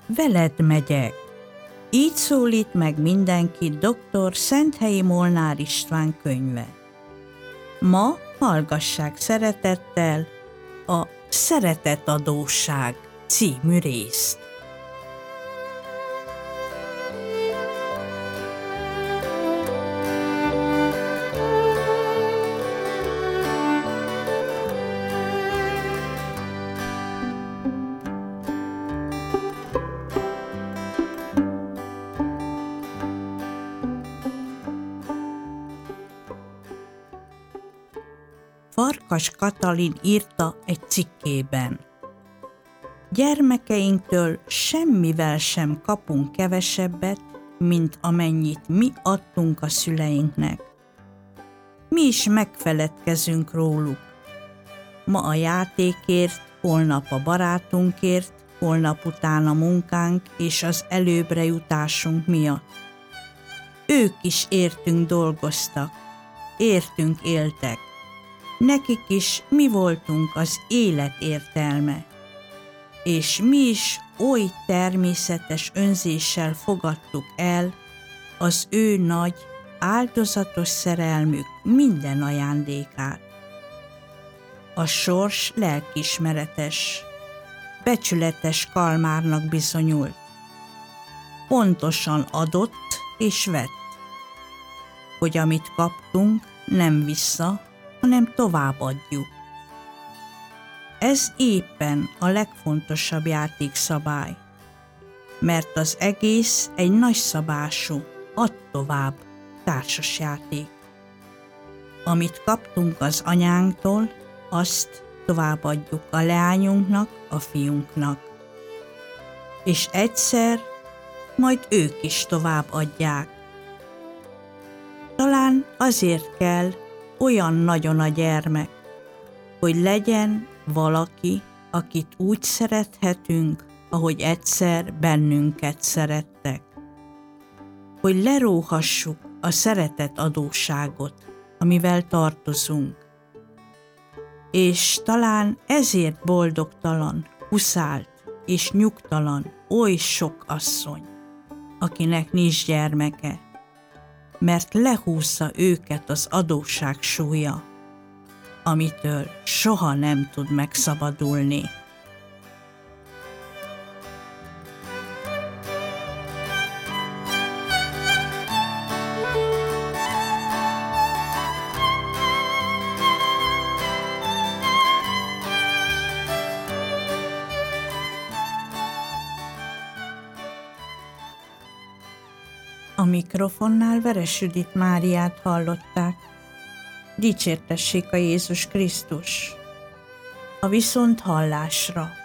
veled megyek. Így szólít meg mindenki dr. Szenthelyi Molnár István könyve. Ma hallgassák szeretettel a Szeretetadósság című részt. Farkas Katalin írta egy cikkében: gyermekeinktől semmivel sem kapunk kevesebbet, mint amennyit mi adtunk a szüleinknek. Mi is megfeledkezünk róluk. Ma a játékért, holnap a barátunkért, holnap után a munkánk és az előbbre jutásunk miatt. Ők is értünk dolgoztak, értünk éltek. Nekik is mi voltunk az élet értelme, és mi is oly természetes önzéssel fogadtuk el az ő nagy, áldozatos szerelmük minden ajándékát. A sors lelkiismeretes, becsületes kalmárnak bizonyult. Pontosan adott és vett, hogy amit kaptunk, nem vissza, hanem továbbadjuk. Ez éppen a legfontosabb játékszabály, mert az egész egy nagyszabású, add tovább társasjáték. Amit kaptunk az anyánktól, azt továbbadjuk a leányunknak, a fiunknak. És egyszer majd ők is továbbadják. Talán azért kell olyan nagyon a gyermek, hogy legyen valaki, akit úgy szerethetünk, ahogy egyszer bennünket szerettek. Hogy leróhassuk a szeretetadósságot, amivel tartozunk. És talán ezért boldogtalan, huszált és nyugtalan oly sok asszony, akinek nincs gyermeke, mert lehúzza őket az adósság súlya, amitől soha nem tud megszabadulni. A mikrofonnál Veres Judit Máriát hallották. Dicsértessék a Jézus Krisztus! A viszonthallásra!